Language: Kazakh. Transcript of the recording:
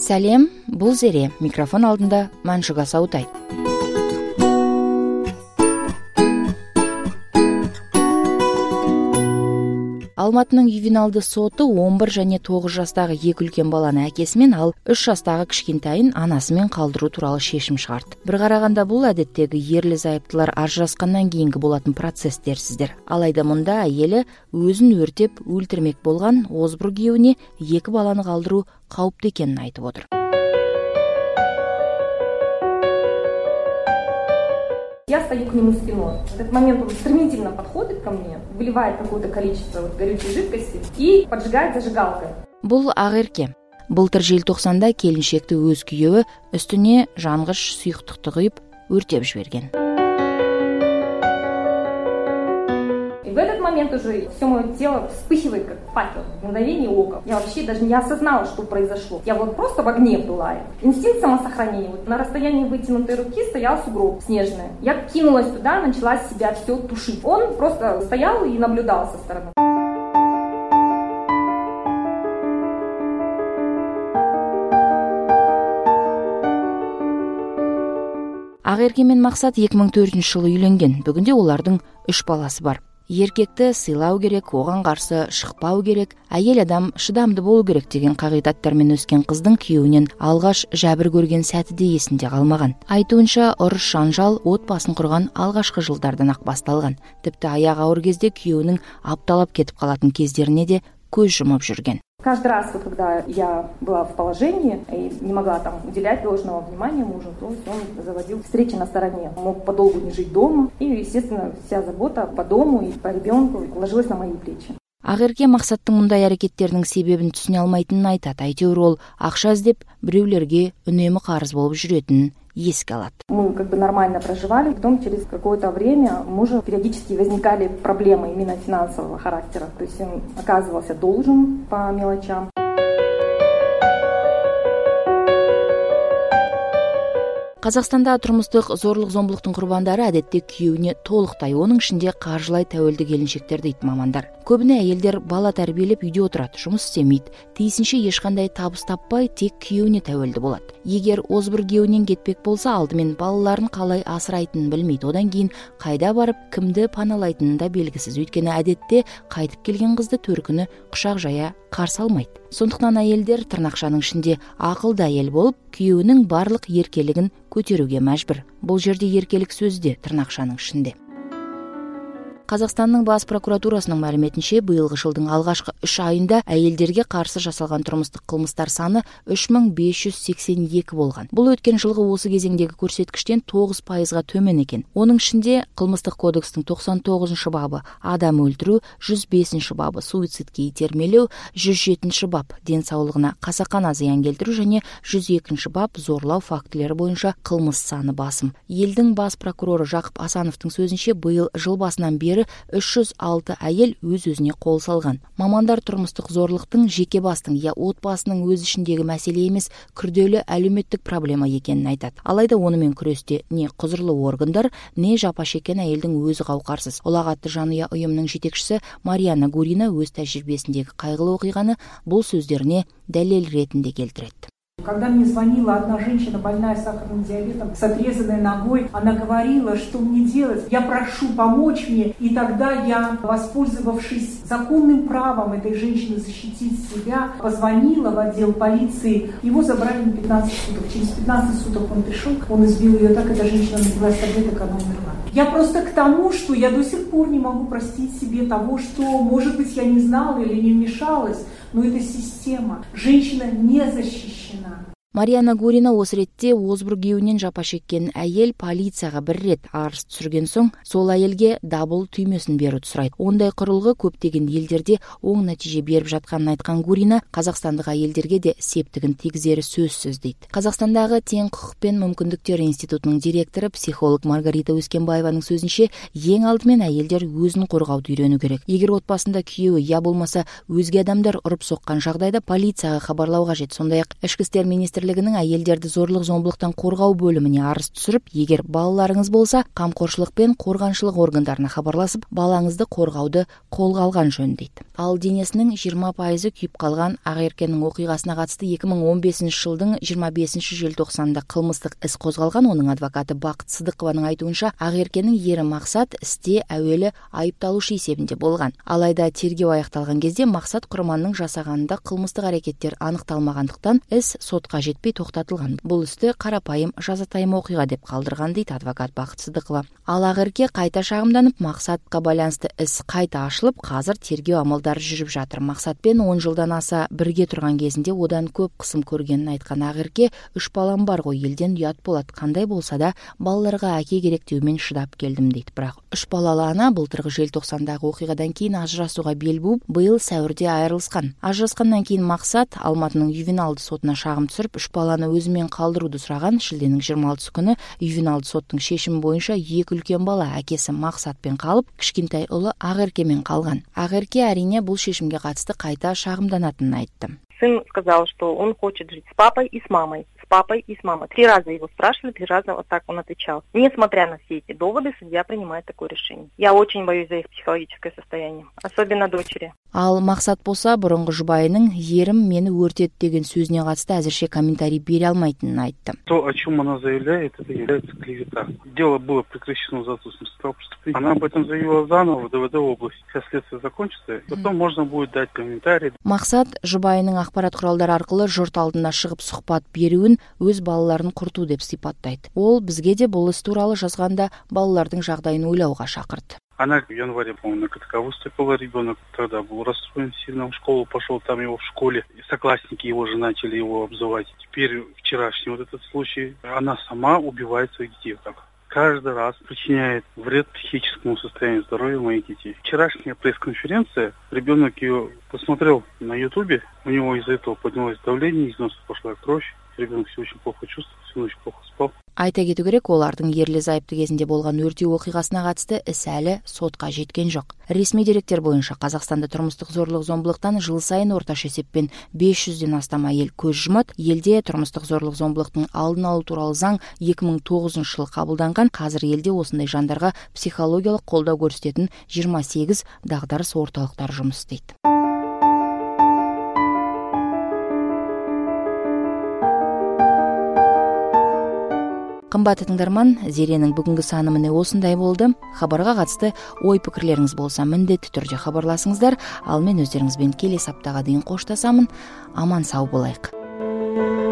Сәлем, бул Зере. Микрофон алдында Маншуга Саутай. Алматының ювеналды соты 11 және 9 жастағы 2 үлкен баланы әкесімен, ал 3 жастағы кішкентайын анасымен қалдыру туралы шешім шығарды. Bir қарағанда бұл әдеттегі ерлі зайыптылар ажырасқаннан кейінгі болатын процесс дерсіздер. Алайда мұнда әйелі өзін өртеп өлтірмек болған озбыр күйеуіне 2 баланы қалдыру қауіпті екенін айтып отыр. Я стою к нему спиной. В этот момент он стремительно подходит ко мне, выливает какое-то количество горючей жидкости и поджигает зажигалкой. Бұл Ақерке. Былтыр желтоқсанда келіншекті өз күйеуі үстіне жанғыш сұйықтықты құйып өртеп жіберген. В этот момент уже все мое тело вспыхивает, как факел, в мгновение ока. Я вообще даже не осознала, что произошло. Я вот просто в огне была. Инстинкт самосохранения. Вот на расстоянии вытянутой руки стоял сугроб снежный. Я кинулась туда, начала себя все тушить. Он просто стоял и наблюдал со стороны. Ақерке мен Мақсат 2004 жылы үйленген. Бүгінде олардың 3 баласы бар. Еркекті сыйлау керек, оған қарсы шықпау керек, әйел адам шыдамды болу керек деген қағидаттармен өскен қыздың күйеуінен алғаш жәбір көрген сәті де есінде қалмаған. Айтуынша ұрыс жанжал отбасын құрған алғашқы жылдардан ақ басталған. Тіпті аяғы ауыр кезде күйеуінің апталап кетіп қалатын кездеріне де көз жұмып жүрген. Каждый раз, когда я была в положении и не могла там уделять должного внимания мужу, то он заводил встречи на стороне. Мог подолгу не жить дома. И, естественно, вся забота по дому и по ребенку ложилась на мои плечи. Ақерке Мақсаттың мұндай әрекеттерінің себебін түсіне алмайтынын айтады. Әйтеуір ол ақша іздеп біреулерге үнемі қарыз болып жүретінін еске алады. Мы нормально проживали, потом через какое-то время у мужа периодически возникали проблемы именно финансового характера. То есть он оказывался должен по мелочам. Қазақстанда тұрмыстық зорлық-зомбылықтың құрбандары әдетте күйеуіне толықтай, оның ішінде қаржылай тәуелді келіншектер дейді мамандар. Көбіне әйелдер бала тәрбиелеп үйде отырады, жұмыс істемейді, тиісінше ешқандай табыс таппай тек күйеуіне тәуелді болады. Егер озбыр күйеуінен кетпек болса, алдымен балаларын қалай асырайтынын білмейді, одан кейін қайда барып кімді паналайтынын да белгісіз. Өйткені әдетте қайтып келген қызды төркіні құшақ жая қарсы алмайды. Сондықтан әйелдер тырнақшаның ішінде ақылды әйел болып, күйеуінің барлық еркелігін көтеруге мәжбүр. Бұл жерде еркелік сөзде тырнақшаның ішінде. Қазақстанның бас прокуратурасының мәліметінше, биылғы жылдың алғашқы 3 айында әйелдерге қарсы жасалған тұрмыстық қылмыстар саны 3582 болған. Бұл өткен жылғы осы кезеңдегі көрсеткіштен 9%-ға төмен екен. Оның ішінде қылмыстық кодекстің 99 бабы адам өлтіру, 105 бабы суицидке итермелеу, 107 бап денсаулығына қасақана зиян келтіру және 102 бап зорлау фактілері бойынша қылмыс саны басым. Елдің бас прокуроры Жақып Асановтың сөзінше, биыл жыл басынан бері 306 әйел өз-өзіне қол салған. Мамандар тұрмыстық зорлықтың жеке бастың я отбасының өз ішіндегі мәселе емес, күрделі әлеуметтік проблема екенін айтады. Алайда онымен күресте не құзырлы органдар, не жапа шеккен әйелдің өзі қауқарсыз. Ұлағатты жанұя ұйымының жетекшісі Марияна Гурина өз тәжірибесіндегі қайғылы оқиғаны бұл сөздеріне дәлел ретінде келтіреді. Когда мне звонила одна женщина, больная сахарным диабетом, с отрезанной ногой, она говорила, что мне делать. Я прошу помочь мне. И тогда я, воспользовавшись законным правом этой женщины защитить себя, позвонила в отдел полиции. Его забрали на 15 суток. Через 15 суток он пришел, он избил ее так, эта женщина напилась таблеток, она умерла. Я просто к тому, что я до сих пор не могу простить себе того, что, может быть, я не знала или не вмешалась, но это система. Женщина не защищена. Марияна Гурина осы ретте озбыр күйеуінен жапа шеккен әйел полицияға бір рет арыз түсірген соң, сол әйелге дабыл түймесін беруді сұрайды. Ондай құрылғы көптеген елдерде оң нәтиже беріп жатқанын айтқан Гурина, қазақстандық әйелдерге де септігін тигізері сөзсіз дейді. Қазақстандағы тең құқық пен мүмкіндіктер институтының директоры, психолог Маргарита Өскенбаеваның сөзінше, ең алдымен әйелдер өзін қорғауды үйрену керек. Егер отбасында күйеуі я болмаса өзге адамдар ұрып соққан жағдайда полицияға хабарлау қажет. Сондай-ақ ішкі істер министрлігі министрлигинин әйелдерди зорлук зомбулуктан коргоо бөлүмүнө арыз түшүрүп, эгер балаларыңыз болсо, камкорчулук менен коргончулук органдарына кабарласып, балаңызды коргоуду колго алган жөн дейт. Ал денесинин 20% күйүп калган ак эркенин окуйгасына катысты 2015 жылдын 25 желтоқсанда кылмыстык іс козголган. Онун адвокаты Бакыт Сыдыкованын айтуунча, ак эркенин ери Максат исте әуелі айыпталушы эсебинде болгон. Алайда тергөө аякталган кезде Максат курмандын жасаганында кылмыстык аракеттер аныкталмагандыктан іс сотко жетпей токтотулган. Бул істі карапайым жазатайым окуйга деп калдырган дейт адвокат Бакыт Сыдыкова. Ал ак эрке кайта шагымданып, Максатка байланыштуу іс кайта ачылып, азыр тергөө амалдары жүрүп жатыр. Максатпен 10 жылдан аса бирге турган кезинде одан көп кысым көргөнүн айткан ак эрке, 3 балам бар го, элден уят болот, кандай болсо да балдарга аке керектүү менен шыдап келдим дейт. Бирок 3 балалуу ана былтыркы желтоқсандагы окуйгадан кийин ажырашууга бел бууп, быйыл сәүрдө айрылышкан. Ажырашкандан кийин Максат Алматынын ювеналдуу сотуна шагым түшүрүп, 3 баланы өзү менен калтырууду сураган. Шилденин 26 күнү ювеналдуу соттун шешими боюнча 2 үлкөн бала акеси Максатпен калып, кичкентай улу ак эрке менен калган. Ак эрке арине бул шешимге катысты кайта шагымданатынын айтты. Сын сказал, что он хочет жить с папой и с мамой. С папой и с мамой. 3 раза его спрашивали, 3 раза вот так он отвечал. Несмотря на все эти доводы, судья принимает такое решение. Я очень боюсь за их психологическое состояние, особенно дочери. Ал Максат болса, бурунку жубайынын ерим мени өртөт деген сөзүнө катысты азырча комментарий бере алмайтынын айтты. То, о чем она заявляет, это является клевета. Дело было прекращено за отсутствием преступления. Она об этом заявила заново в ДВД области. Сейчас следствие закончится, потом можно будет дать комментарий. Максат жубайынын акпарат куралдары аркылуу журт алдына чыгып сухбат берүүн өз балаларын куртуу деп сыйпаттайт. Ол бизге де бул іс тууралуу жазганда балалардын жагдайын ойлоого шакырт. Она в январе, по-моему, на КТК выступила, ребенок тогда был расстроен сильно, в школу пошел, там его в школе, соклассники его же начали его обзывать. Теперь вчерашний вот этот случай, она сама убивает своих детей. Так. Каждый раз причиняет вред психическому состоянию здоровья моих детей. Вчерашняя пресс-конференция, ребенок ее посмотрел на ютубе, у него из-за этого поднялось давление, из носа пошла кровь, ребенок себя очень плохо чувствовал, всю ночь плохо спал. Айта кетүү керек, олардын ерлі зайыпты кезинде болгон өртөө окуйгасына катысты іс әлі сотка жеткен жок. Ресми деректер боюнча Казакстанда турмуштук зорлук зомбулуктан жыл сайын орточо эсеппен 500ден астам айыл көз жумат. Элде турмуштук зорлук зомбулуктун алдын алуу тууралуу заң 2009 жылы кабылданган. Азыр элде осундай жандарга психологиялык колдоо көрсөтөтүн 28 дагдарыс орталыктары жумуш істейт. Кымбаттуу тыңдарман, Зеренин бүгүнкү саны мына осундай болду. Хабарга катысты ой пикирлериңиз болсо міндетті түрдө хабарласыңыздар. Ал мен өздөрүңүз менен келесі аптага дейин коштасамын. Аман сау болайык.